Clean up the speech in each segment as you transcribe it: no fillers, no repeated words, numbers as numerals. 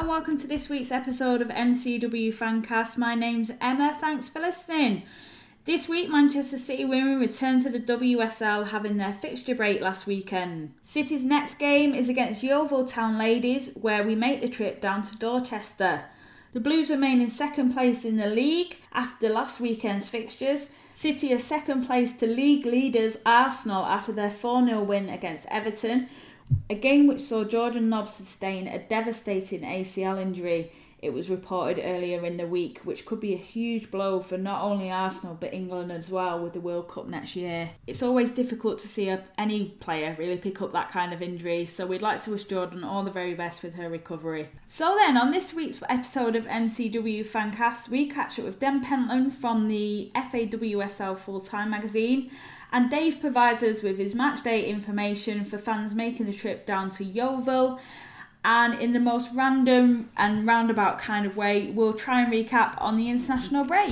and welcome to this week's episode of MCW Fancast. My name's Emma, thanks for listening. This week, Manchester City women returned to the WSL, having their fixture break last weekend. City's next game is against Yeovil Town Ladies, where we make the trip down to Dorchester. The Blues remain in second place in the league after last weekend's fixtures. City are second place to league leaders Arsenal after their 4-0 win against Everton, a game which saw Jordan Nobbs sustain a devastating ACL injury. It was reported earlier in the week, which could be a huge blow for not only Arsenal but England as well with the World Cup next year. It's always difficult to see any player really pick up that kind of injury, so we'd like to wish Jordan all the very best with her recovery. So then, on this week's episode of MCW Fancast, we catch up with Den Pentland from the FAWSL Full-Time magazine, and Dave provides us with his matchday information for fans making the trip down to Yeovil. And in the most random and roundabout kind of way, we'll try and recap on the international break.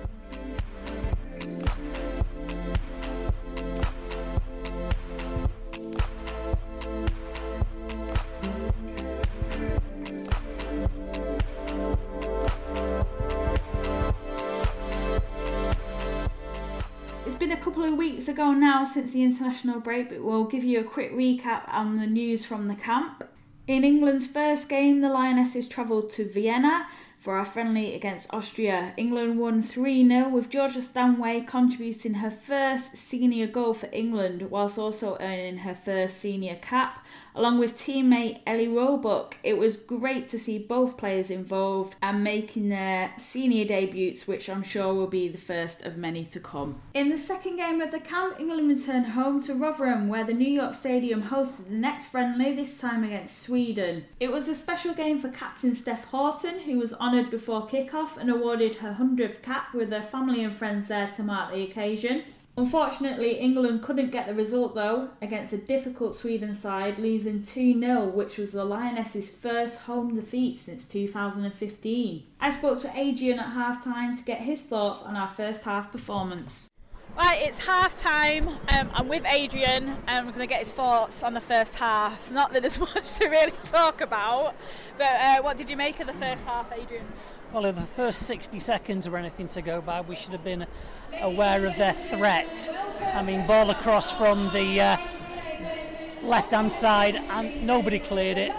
It's been a couple of weeks ago now since the international break, but we'll give you a quick recap on the news from the camp. In England's first game, the Lionesses travelled to Vienna for our friendly against Austria. England won 3-0 with Georgia Stanway contributing her first senior goal for England whilst also earning her first senior cap, along with teammate Ellie Roebuck. It was great to see both players involved and making their senior debuts, which I'm sure will be the first of many to come. In the second game of the camp, England returned home to Rotherham, where the New York Stadium hosted the next friendly, this time against Sweden. It was a special game for captain Steph Houghton, who was honoured before kick-off and awarded her 100th cap with her family and friends there to mark the occasion. Unfortunately, England couldn't get the result though against a difficult Sweden side, losing 2-0, which was the Lionesses' first home defeat since 2015. I spoke to Adrian at half-time to get his thoughts on our first half performance. Right, it's half-time. I'm with Adrian and we're going to get his thoughts on the first half. Not that there's much to really talk about, but what did you make of the first half, Adrian? Well, in the first 60 seconds or anything to go by, we should have been aware of their threat. I mean, ball across from the left-hand side and nobody cleared it.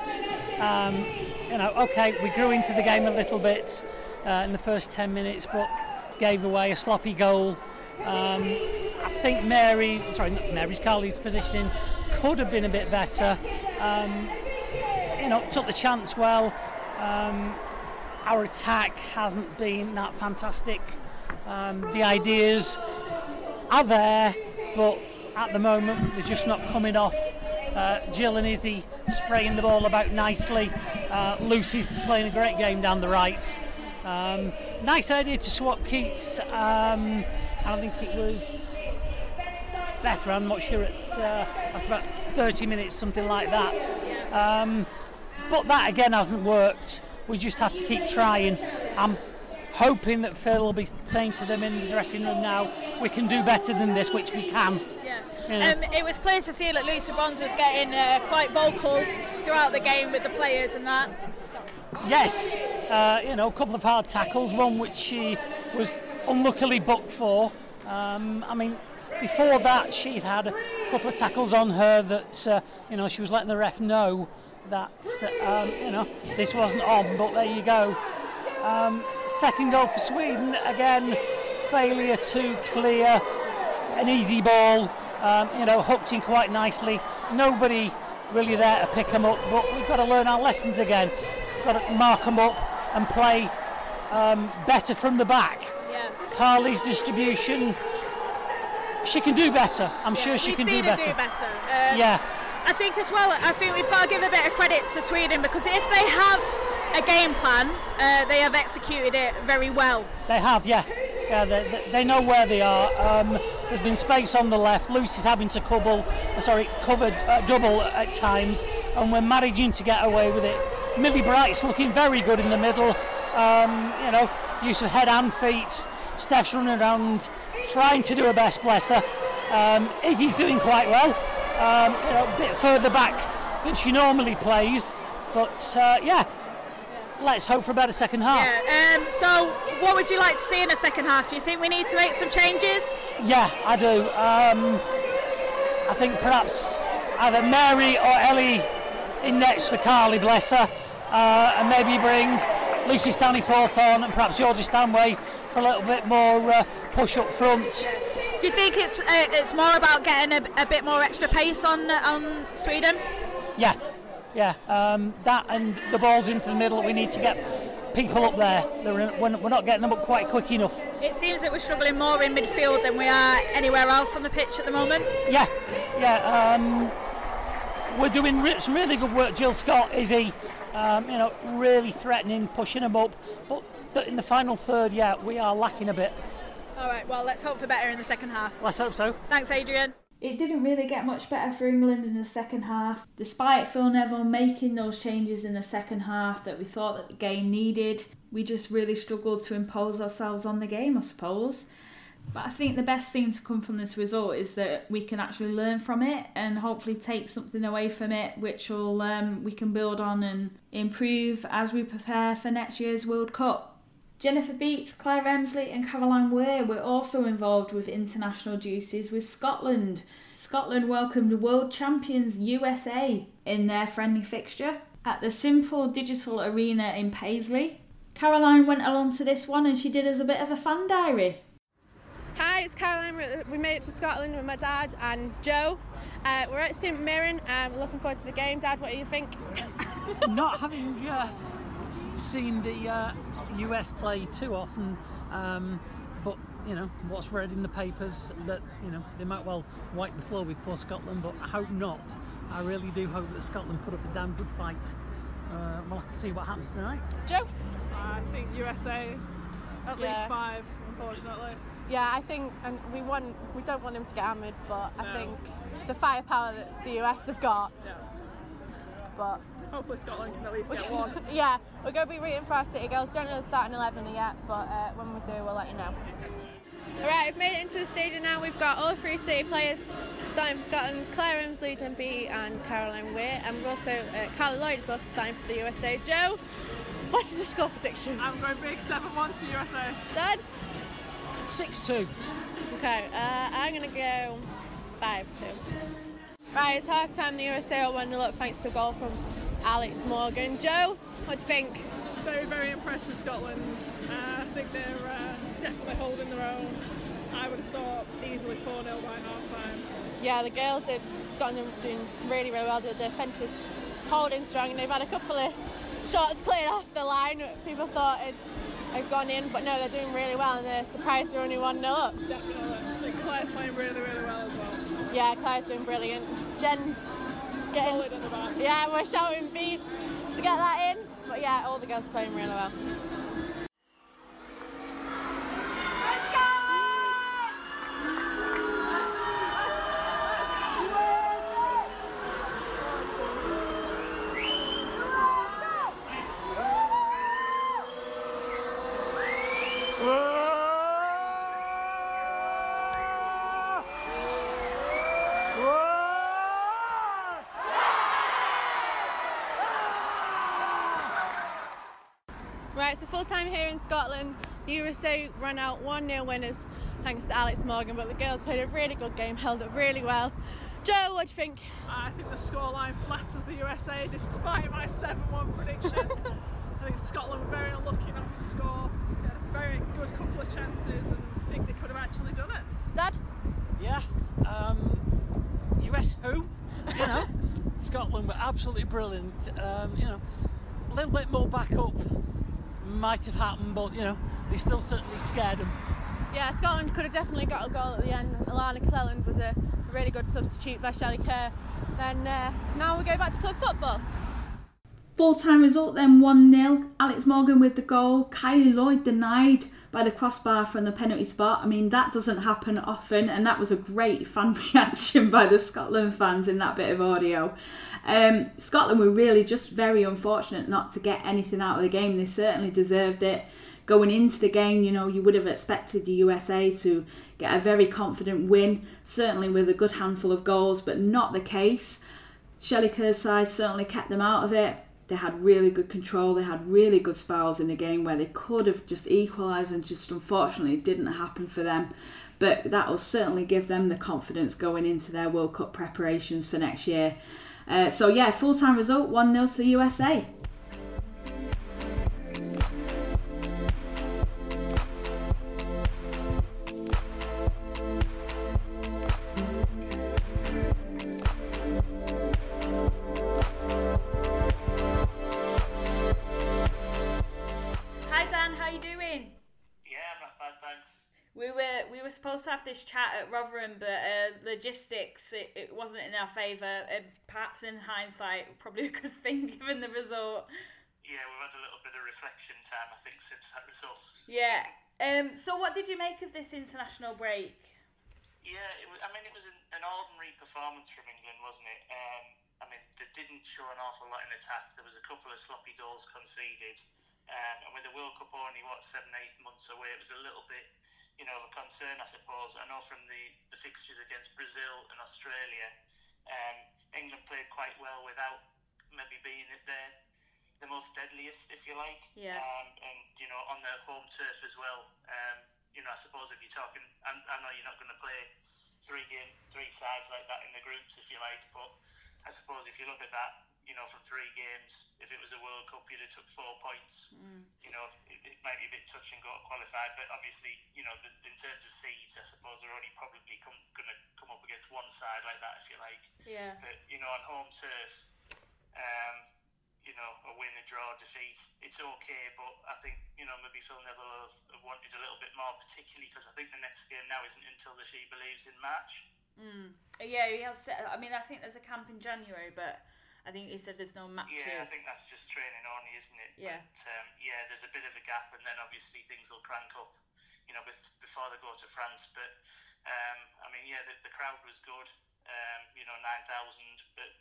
We grew into the game a little bit in the first 10 minutes, but gave away a sloppy goal. I think Carly's position could have been a bit better. Took the chance well. Our attack hasn't been that fantastic. The ideas are there, but at the moment they're just not coming off. Jill and Izzy spraying the ball about nicely. Lucy's playing a great game down the right. Nice idea to swap Keats. I think it was Beth, I'm not sure, after about 30 minutes, something like that. But that again hasn't worked. We just have to keep trying. I'm hoping that Phil will be saying to them in the dressing room now, we can do better than this, which we can. Yeah. It was clear to see that Lucy Bronze was getting quite vocal throughout the game with the players and that. Yes, a couple of hard tackles, one which she was unluckily booked for. Before that she'd had a couple of tackles on her that, she was letting the ref know that, this wasn't on, but there you go. Second goal for Sweden, again, failure to clear an easy ball, hooked in quite nicely. Nobody really there to pick them up, but we've got to learn our lessons again. We've got to mark them up and play better from the back. Yeah. Carly's distribution, she can do better. I'm sure she can do better. I think as well, we've got to give a bit of credit to Sweden, because if they have a game plan, they have executed it very well. They have, yeah, they know where they are. There's been space on the left. Lucy's having to cover double at times, and we're managing to get away with it. Millie Bright's looking very good in the middle. Use of head and feet. Steph's running around trying to do her best, bless her. Izzy's doing quite well. A bit further back than she normally plays, but let's hope for a better second half. Yeah. So, what would you like to see in the second half? Do you think we need to make some changes? Yeah, I do. I think perhaps either Mary or Ellie in next for Carly, bless her, and maybe bring Lucy Stanley-Forth on and perhaps Georgie Stanway for a little bit more push up front. Do you think it's more about getting a bit more extra pace on Sweden? Yeah. That and the balls into the middle. We need to get people up there. We're not getting them up quite quick enough. It seems that we're struggling more in midfield than we are anywhere else on the pitch at the moment. Yeah. We're doing some really good work. Jill Scott, Izzy, really threatening, pushing them up. But in the final third, we are lacking a bit. All right, well, let's hope for better in the second half. Let's hope so. Thanks, Adrian. It didn't really get much better for England in the second half. Despite Phil Neville making those changes in the second half that we thought that the game needed, we just really struggled to impose ourselves on the game, I suppose. But I think the best thing to come from this result is that we can actually learn from it and hopefully take something away from it, which will we can build on and improve as we prepare for next year's World Cup. Jennifer Beats, Claire Emsley and Caroline Weir were also involved with international duties with Scotland. Scotland welcomed world champions USA in their friendly fixture at the Simple Digital Arena in Paisley. Caroline went along to this one and she did us a bit of a fan diary. Hi, it's Caroline. We made it to Scotland with my dad and Joe. We're at St Mirren and we're looking forward to the game. Dad, what do you think? Not having seen the US play too often, but what's read in the papers that they might well wipe the floor with poor Scotland, but I hope not. I really do hope that Scotland put up a damn good fight. We'll have to see what happens tonight. Joe? I think USA at least 5, unfortunately. Yeah, I think, and we don't want him to get hammered, but I think the firepower that the US have got. Yeah. But hopefully Scotland can at least get one. Yeah, we're going to be rooting for our City girls. Don't know the starting 11 yet, but when we do, we'll let you know. Alright, we've made it into the stadium now. We've got all 3 City players starting for Scotland: Claire Emsley, Jen B and Caroline Weir. And we've also, Carly Lloyd is also starting for the USA. Joe, what is your score prediction? I'm going big 7-1 to USA. Dad? 6-2. Okay, I'm going to go 5-2. Right, it's half time. The USA are 1-0 thanks to a goal from Alex Morgan. Joe, what do you think? Very, very impressed with Scotland. I think they're definitely holding their own. I would have thought easily 4-0 by half time. Yeah, the girls at Scotland are doing really, really well. The defence is holding strong and they've had a couple of shots cleared off the line. People thought it's gone in, but no, they're doing really well and they're surprised they're only 1-0 up. Definitely. I think Claire's playing really, really well as well. Yeah, Claire's doing brilliant. Jen's getting solid in the back. Yeah, we're shouting beats to get that in. But yeah, all the girls are playing really well. Right, so full time here in Scotland. USA ran out 1-0 winners thanks to Alex Morgan, but the girls played a really good game, held up really well. Joe, what do you think? I think the scoreline flatters the USA despite my 7-1 prediction. I think Scotland were very unlucky not to score. They had a very good couple of chances and I think they could have actually done it. Dad? Yeah, US who? Scotland were absolutely brilliant. A little bit more backup might have happened, but they still certainly scared them. Yeah, Scotland could have definitely got a goal at the end. Alana Cleland was a really good substitute by Shelley Kerr. Then now we go back to club football. Full-time result then 1-0. Alex Morgan with the goal. Kylie Lloyd denied by the crossbar from the penalty spot. I mean, that doesn't happen often, and that was a great fan reaction by the Scotland fans in that bit of audio. Scotland were really just very unfortunate not to get anything out of the game. They certainly deserved it. Going into the game, you would have expected the USA to get a very confident win, certainly with a good handful of goals, but not the case. Shelley Kerr's side certainly kept them out of it. they had really good control. They had really good spells in the game where they could have just equalised, and just unfortunately it didn't happen for them. But that will certainly give them the confidence going into their World Cup preparations for next year. Full-time result, 1-0 to the USA. We were supposed to have this chat at Rotherham, but logistics, it wasn't in our favour. Perhaps in hindsight, probably a good thing given the result. Yeah, we've had a little bit of reflection time, I think, since that result. Yeah. So what did you make of this international break? Yeah, it was an ordinary performance from England, wasn't it? They didn't show an awful lot in attack. There was a couple of sloppy goals conceded. And with the World Cup only, 7-8 months away, it was a little bit, of a concern, I suppose. I know from the fixtures against Brazil and Australia, England played quite well without maybe being at the most deadliest, if you like. Yeah. On their home turf as well. I suppose if you're talking, I know you're not going to play three sides like that in the groups, if you like, but I suppose if you look at that, from 3 games, if it was a World Cup, you'd have took 4 points. It might be a bit touch and go to qualify, but obviously, in terms of seeds, I suppose they're only probably going to come up against one side like that, if you like. Yeah. But on home turf, a win, a draw, defeat, it's okay, but I think maybe Phil Neville have wanted a little bit more, particularly because I think the next game now isn't until the She Believes in March. Yeah, he has said. I think there's a camp in January, but I think he said there's no matches. Yeah, I think that's just training only, isn't it? Yeah. But, there's a bit of a gap, and then obviously things will crank up, before they go to France. But, the crowd was good, 9,000, but,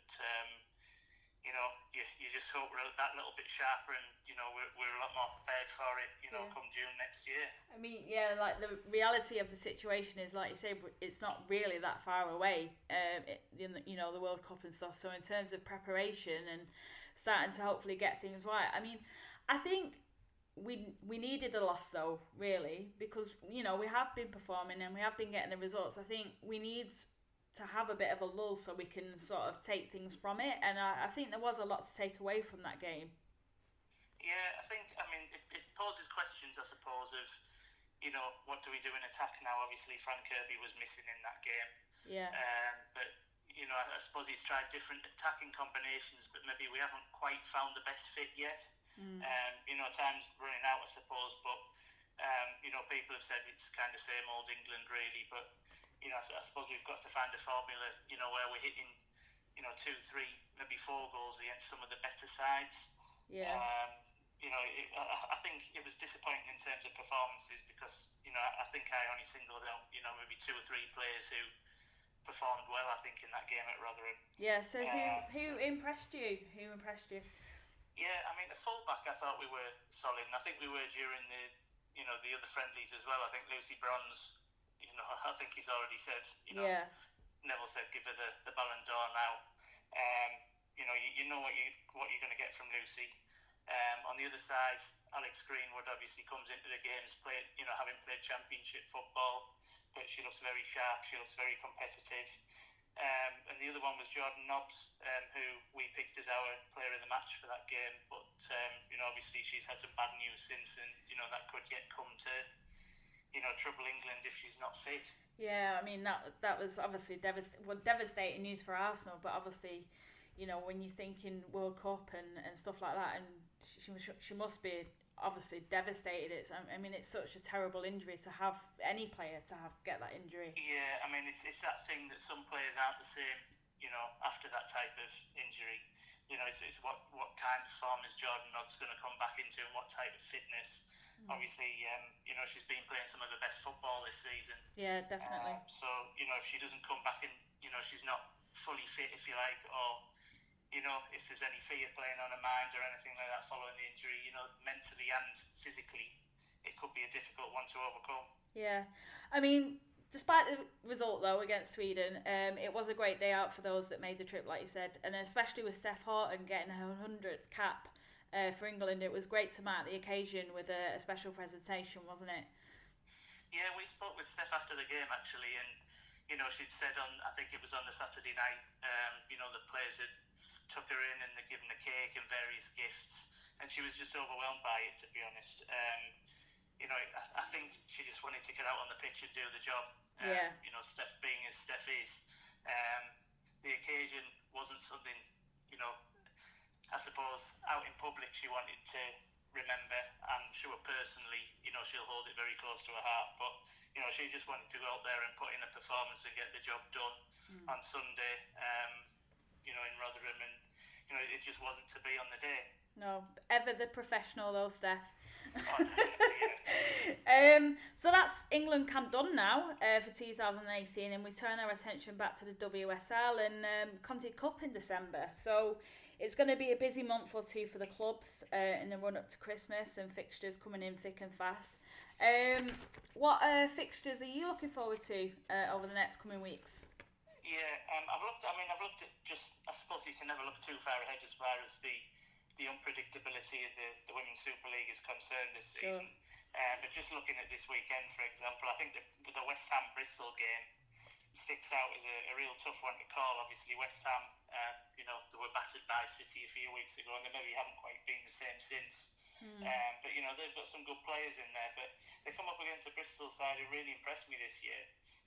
you just hope we're that little bit sharper, and, we're a lot more prepared for it, come June next year. The reality of the situation is, like you say, it's not really that far away, the World Cup and stuff. So in terms of preparation and starting to hopefully get things right, I think we needed a loss though, really, because, we have been performing and we have been getting the results. I think we need to have a bit of a lull so we can sort of take things from it, and I think there was a lot to take away from that game. Yeah, I think, it poses questions, I suppose, of, what do we do in attack now? Obviously, Frank Kirby was missing in that game. Yeah. But, I suppose he's tried different attacking combinations, but maybe we haven't quite found the best fit yet. Time's running out, I suppose, but, people have said it's kind of same old England, really, but, I suppose we've got to find a formula, where we're hitting, 2, 3, maybe 4 goals against some of the better sides. Yeah. I think it was disappointing in terms of performances because, I think I only singled out, maybe 2 or 3 players who performed well, I think, in that game at Rotherham. Yeah, so who impressed you? Yeah, the full-back, I thought we were solid, and I think we were during the other friendlies as well. I think Lucy Bronze, I think he's already said, Yeah. Neville said give her the Ballon d'Or now. You know what you're going to get from Lucy. On the other side, Alex Greenwood obviously comes into the games having played championship football, but she looks very sharp, she looks very competitive. And the other one was Jordan Nobbs, who we picked as our player of the match for that game, but obviously she's had some bad news since, and that could yet come to trouble England if she's not fit. Yeah, that was obviously devastating news for Arsenal, but obviously, when you're thinking World Cup and stuff like that, and she must be obviously devastated. It's such a terrible injury to have any player get that injury. Yeah, it's that thing that some players aren't the same, after that type of injury. It's what kind of form is Jordan Nobbs going to come back into, and what type of fitness. Obviously, she's been playing some of the best football this season. Yeah, definitely. So, if she doesn't come back and, she's not fully fit, if you like, or, if there's any fear playing on her mind or anything like that following the injury, mentally and physically, it could be a difficult one to overcome. Yeah. Despite the result, though, against Sweden, it was a great day out for those that made the trip, like you said, and especially with Steph Houghton getting her 100th cap for England. It was great to mark the occasion with a special presentation, wasn't it? Yeah, we spoke with Steph after the game, actually, and, you know, she'd said I think it was on the Saturday night, you know, the players had took her in and they'd given a cake and various gifts, and she was just overwhelmed by it, to be honest. You know, I think she just wanted to get out on the pitch and do the job. You know, Steph being as Steph is, the occasion wasn't something, you know, I suppose out in public she wanted to remember. I'm sure personally, you know, she'll hold it very close to her heart, but, you know, she just wanted to go out there and put in a performance and get the job done on Sunday, you know, in Rotherham, and, you know, it just wasn't to be on the day. No, ever the professional though, Steph. Oh, definitely, yeah. So that's England camp done now for 2018, and we turn our attention back to the WSL and Conti Cup in December. So it's going to be a busy month or two for the clubs in the run up to Christmas, and fixtures coming in thick and fast. What fixtures are you looking forward to over the next coming weeks? Yeah, I've looked at just, I suppose you can never look too far ahead as far as the unpredictability of the Women's Super League is concerned this season. But just looking at this weekend, for example, I think the West Ham Bristol game sticks out as a real tough one to call. Obviously, West Ham, you know, they were battered by City a few weeks ago, and they maybe haven't quite been the same since. But, you know, they've got some good players in there. But they come up against the Bristol side who really impressed me this year.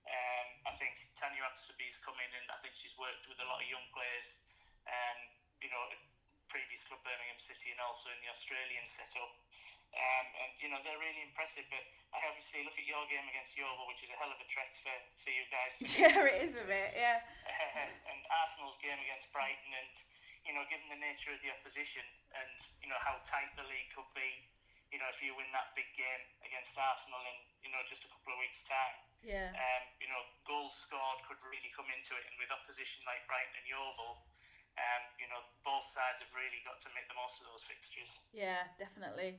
I think Tanya Oxtoby's come in, and I think she's worked with a lot of young players, you know, previous club Birmingham City and also in the Australian setup. And, you know, they're really impressive. But I obviously look at your game against Yeovil, which is a hell of a trek for you guys. Yeah, it is a bit, yeah. And Arsenal's game against Brighton, and, you know, given the nature of the opposition and, you know, how tight the league could be, you know, if you win that big game against Arsenal in, you know, just a couple of weeks' time, you know, goals scored could really come into it. And with opposition like Brighton and Yeovil, you know, both sides have really got to make the most of those fixtures. Yeah, definitely.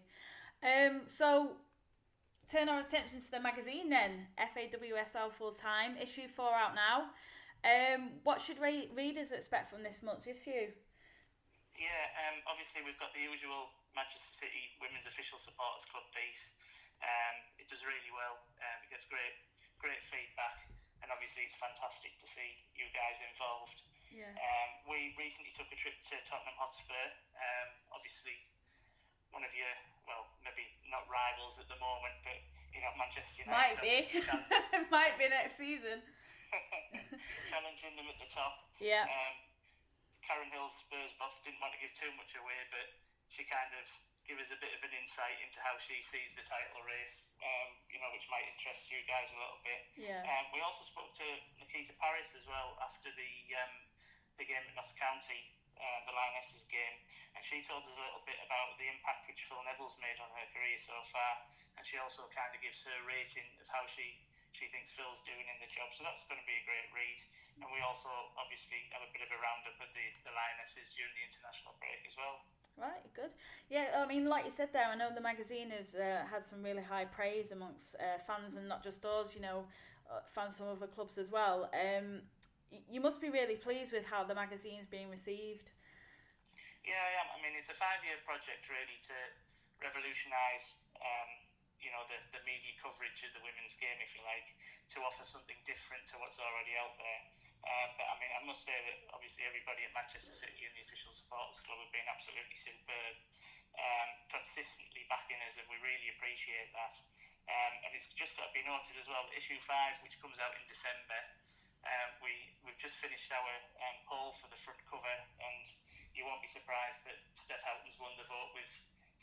So, turn our attention to the magazine then. FAWSL Full Time, issue 4 out now. What should readers expect from this month's issue? Yeah, obviously we've got the usual Manchester City Women's Official Supporters Club piece. It does really well. It gets great feedback, and obviously it's fantastic to see you guys involved. Yeah. We recently took a trip to Tottenham Hotspur. Obviously, one of your, well, maybe not rivals at the moment, but, you know, Manchester United might be. Might be next season. Challenging them at the top. Yeah. Karen Hill's Spurs boss didn't want to give too much away, but she kind of gave us a bit of an insight into how she sees the title race, you know, which might interest you guys a little bit. Yeah. We also spoke to Nikita Paris as well after the game at Notts County, the Lionesses game, and she told us a little bit about the impact which Phil Neville's made on her career so far, and she also kind of gives her rating of how she thinks Phil's doing in the job. So that's going to be a great read. And we also obviously have a bit of a roundup of the Lionesses during the international break as well. Right, good. Yeah, I mean, like you said there, I know the magazine has had some really high praise amongst fans, and not just us, you know, fans from other clubs as well. You must be really pleased with how the magazine's being received. Yeah, I am. I mean, it's a 5-year project really to revolutionise you know, the media coverage of the women's game, if you like, to offer something different to what's already out there. But I mean, I must say that obviously everybody at Manchester City and the Official Supporters Club have been absolutely superb, consistently backing us, and we really appreciate that. And it's just got to be noted as well, issue 5, which comes out in December, we've just finished our poll for the front cover, and you won't be surprised, but Steph Houghton's won the vote with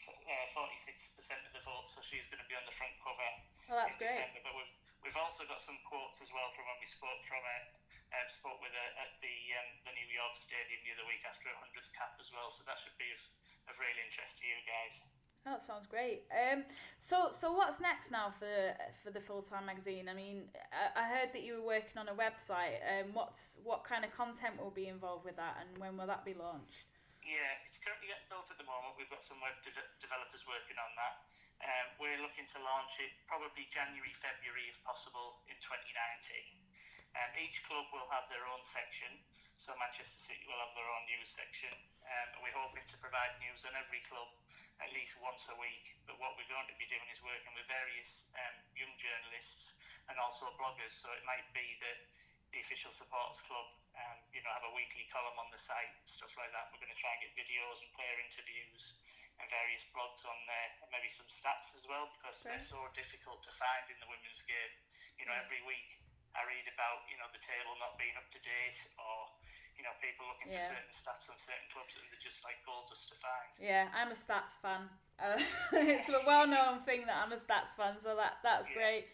46% of the vote, so she's going to be on the front cover. Oh, that's great. December. But we've also got some quotes as well from when we spoke with her at the New York Stadium the other week after her 100th cap as well. So that should be of real interest to you guys. Oh, that sounds great. So what's next now for the Full Time magazine? I mean, I heard that you were working on a website. What kind of content will be involved with that, and when will that be launched? Yeah, it's currently getting built at the moment. We've got some web developers working on that. We're looking to launch it probably January, February if possible in 2019. Each club will have their own section, so Manchester City will have their own news section. We're hoping to provide news on every club at least once a week, but what we're going to be doing is working with various young journalists and also bloggers, so it might be that the official supporters club have a weekly column on the site and stuff like that. We're going to try and get videos and player interviews and various blogs on there, and maybe some stats as well, because they're so difficult to find in the women's game. Every week I read about the table not being up to date, or people looking for certain stats on certain clubs that they're just like gold dust to find. Yeah, I'm a stats fan. It's a well-known thing that I'm a stats fan, so that's great.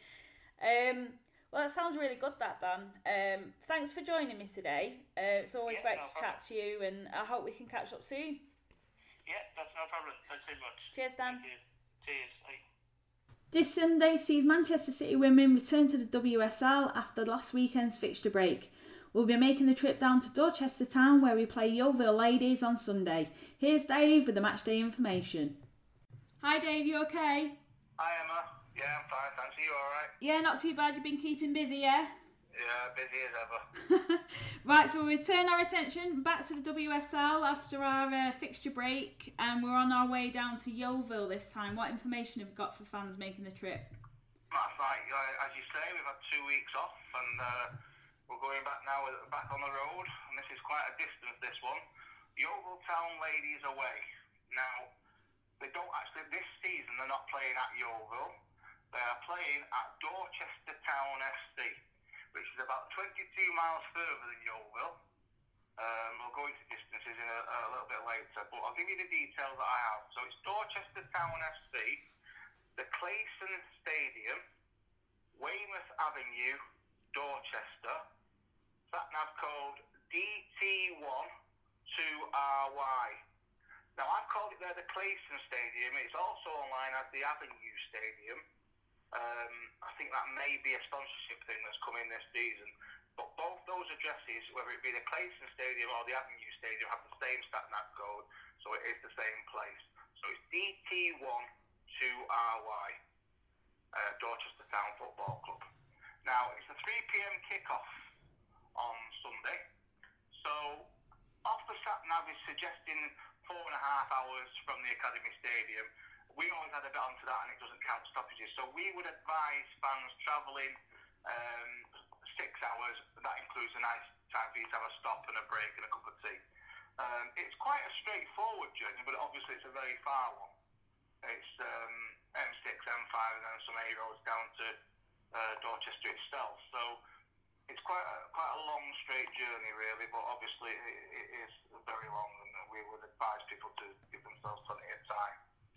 Well, that sounds really good, that, Dan. Thanks for joining me today. It's always great to chat to you, and I hope we can catch up soon. Yeah, that's no problem. Thanks so much. Cheers, Dan. Thank you. Cheers. Bye. This Sunday sees Manchester City women return to the WSL after last weekend's fixture break. We'll be making the trip down to Dorchester Town, where we play Yeovil Ladies on Sunday. Here's Dave with the matchday information. Hi Dave, you okay? Hi Emma. Yeah, I'm fine, thanks. Are you alright? Yeah, not too bad. You've been keeping busy, yeah? Yeah, busy as ever. Right, so we'll return our attention back to the WSL after our fixture break, and we're on our way down to Yeovil this time. What information have you got for fans making the trip? That's right. As you say, we've had 2 weeks off, and we're going back now, back on the road, and this is quite a distance, this one. Yeovil Town Ladies away. Now, they don't actually, this season, they're not playing at Yeovil. They are playing at Dorchester Town FC, which is about 22 miles further than Yeovil. We'll go into distances in a little bit later, but I'll give you the details that I have. So it's Dorchester Town FC, the Clayson Stadium, Weymouth Avenue, Dorchester, sat-nav code DT12RY. Now I've called it there the Clayson Stadium. It's also online as the Avenue Stadium. I think that may be a sponsorship thing that's coming this season. But both those addresses, whether it be the Clayson Stadium or the Avenue Stadium, have the same sat-nav code, so it is the same place. So it's DT12RY, Dorchester Town Football Club. Now, it's a 3 p.m. kick-off on Sunday. So, off the sat-nav is suggesting 4.5 hours from the Academy Stadium. We always had a bit onto that, and it doesn't count stoppages. So we would advise fans travelling 6 hours. That includes a nice time for you to have a stop and a break and a cup of tea. It's quite a straightforward journey, but obviously it's a very far one. It's M6, M5, and then some A roads down to Dorchester itself. So it's quite a long, straight journey, really, but obviously it is very long, and we would advise people to give themselves plenty of time.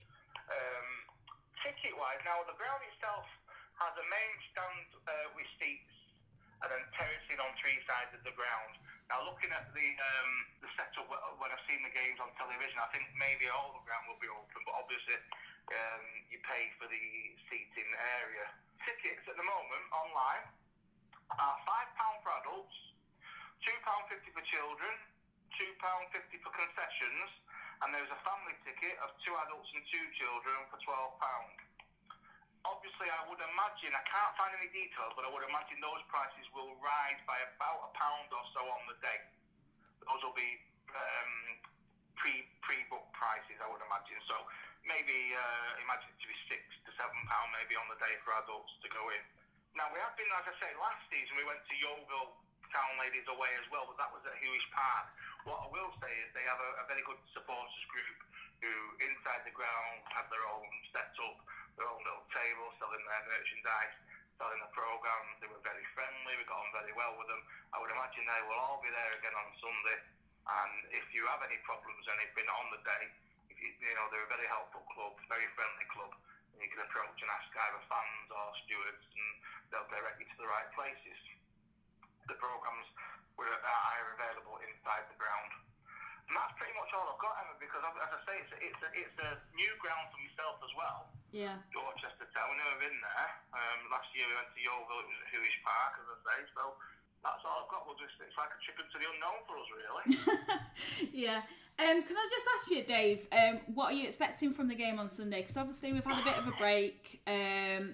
Ticket-wise, now the ground itself has a main stand with seats and then terracing on 3 sides of the ground. Now, looking at the setup when I've seen the games on television, I think maybe all the ground will be open, but obviously you pay for the seating area. Tickets at the moment online are £5 for adults, £2.50 for children, £2.50 for concessions, and there's a family ticket of 2 adults and 2 children for £12. Obviously, I would imagine, I can't find any details, but I would imagine those prices will rise by about £1 or so on the day. Those will be pre-booked prices, I would imagine. So maybe imagine it to be £6 to £7 maybe on the day for adults to go in. Now, we have been, as I say, last season we went to Yeovil Town Ladies away as well, but that was at Huish Park. What I will say is they have a very good supporters group who, inside the ground, have their own setup, their own little table, selling their merchandise, selling the programmes. They were very friendly, we got on very well with them. I would imagine they will all be there again on Sunday, and if you have any problems or anything on the day, they're a very helpful club, very friendly club, and you can approach and ask either fans or stewards, and they'll direct you to the right places. The programmes are available inside the ground. And that's pretty much all I've got, Emma, because as I say, it's a new ground for myself as well. Yeah. Dorchester Town, we've never been there. Last year we went to Yeovil, it was at Huish Park, as I say, so that's all I've got. It's like a trip into the unknown for us, really. Yeah. Can I just ask you, Dave, what are you expecting from the game on Sunday? Because obviously we've had a bit of a break, and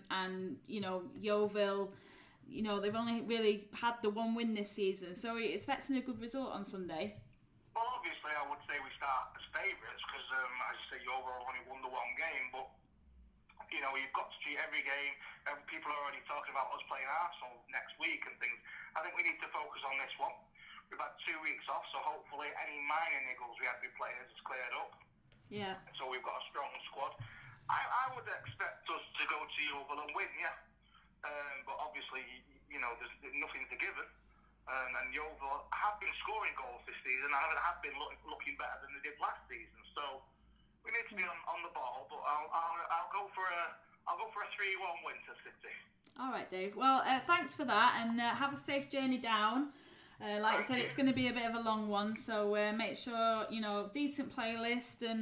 Yeovil, they've only really had the one win this season. So are you expecting a good result on Sunday? Well, obviously, I would say we start as favourites because, as you say, Yeovil only won the one game. But you've got to treat every game. People are already talking about us playing Arsenal next week and things. I think we need to focus on this one. We've had 2 weeks off, so hopefully any minor niggles we had with players is cleared up. Yeah. So we've got a strong squad. I would expect us to go to Yeovil and win, yeah. But obviously, there's nothing to give it. And Yeovil have been scoring goals this season and have been looking better than they did last season. So we need to be on the ball. But I'll go for a 3-1 win to City. All right, Dave. Well, thanks for that, and have a safe journey down. Like I said, it's going to be a bit of a long one, so make sure, decent playlist and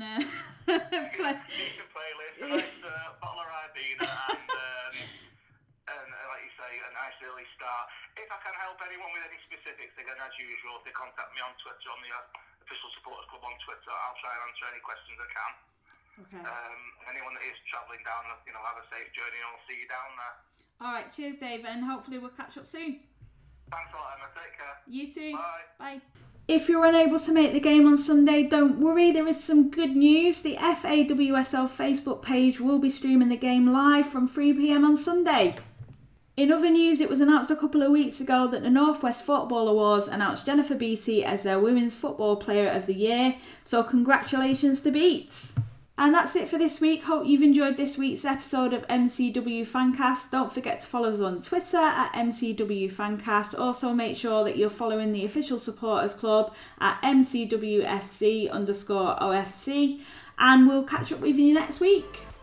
decent playlist, a nice bottle of Ribena and like you say, a nice early start. If I can help anyone with any specifics, again, as usual, if they contact me on Twitter, on the Official Supporters Club on Twitter, I'll try and answer any questions I can. Okay. Anyone that is travelling down, have a safe journey and I'll see you down there. All right, cheers, Dave, and hopefully we'll catch up soon. Thanks a lot, Emma. Take care. You too. Bye. Bye. If you're unable to make the game on Sunday, don't worry, there is some good news. The FAWSL Facebook page will be streaming the game live from 3 p.m. on Sunday. In other news, it was announced a couple of weeks ago that the North West Football Awards announced Jennifer Beattie as their Women's Football Player of the Year, so congratulations to Beats. And that's it for this week. Hope you've enjoyed this week's episode of MCW Fancast. Don't forget to follow us on Twitter at MCW Fancast. Also make sure that you're following the Official Supporters Club at MCWFC_OFC. And we'll catch up with you next week.